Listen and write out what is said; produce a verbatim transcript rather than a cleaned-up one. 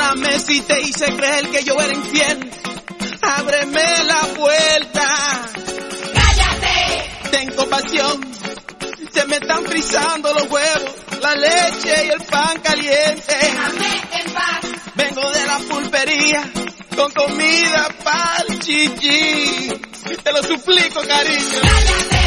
Perdóname si te hice creer que yo era infiel. Ábreme la puerta. ¡Cállate! Ten compasión. Se me están frizando los huevos, la leche y el pan caliente. Déjame en paz. Vengo de la pulpería con comida pa'l chichi. Te lo suplico, cariño. ¡Cállate!